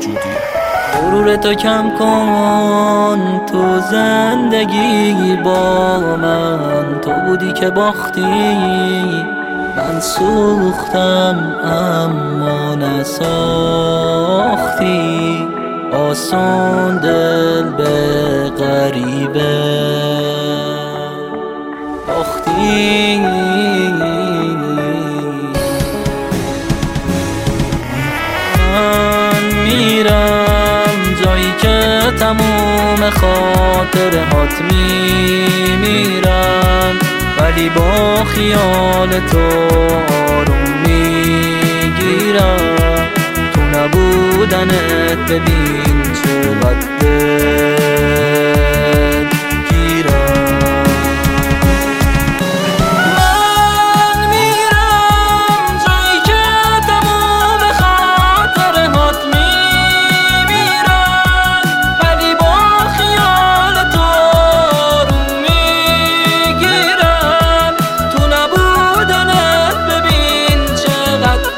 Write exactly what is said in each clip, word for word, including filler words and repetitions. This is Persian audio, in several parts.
موجودیه. غرور تو کم کن تو زندگی با من، تو بودی که باختی من سوختم اما نساختی، آسان دل به غریبه باختی. من میرم جایی که تموم خاطرهات میمیرن، ولی با خیال تو آروم میگیرم. تو نبودنت ببین چقدر دل گیرم. من میرم جایی که تمام خاطرهات میمیرن، ولی با خیال تو آروم میگیرم. تو نبودنت ببین چقدر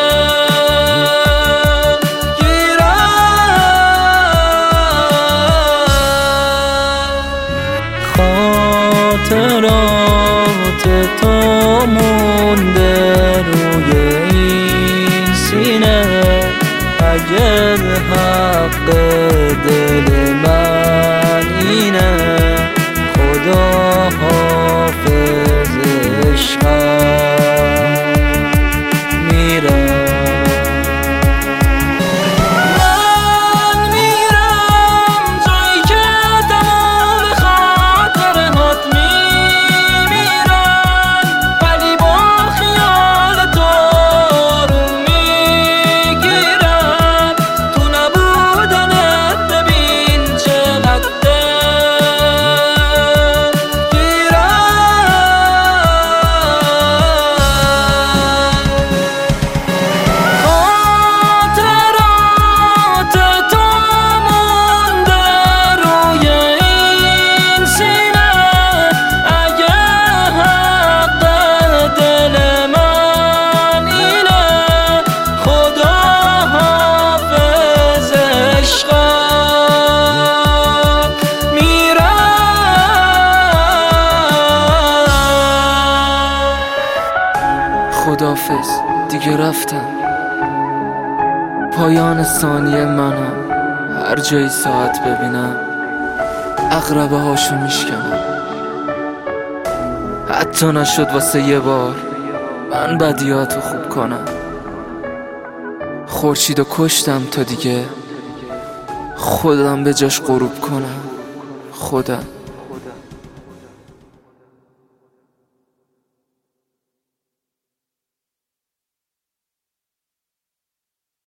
خاطرات تو مونده روی این سینه. اگر حق دل من اینه، خدا حافظ عشقم میرم. خداحافظ دیگه رفتم، پایان ثانیه منم. هر جایی ساعت ببینم عقربه هاشو میشکنم. حتی نشد واسه یه بار من بدیاتو خوب کنم. خورشیدو کشتم تا دیگه خودم به جاش غروب کنم. خودم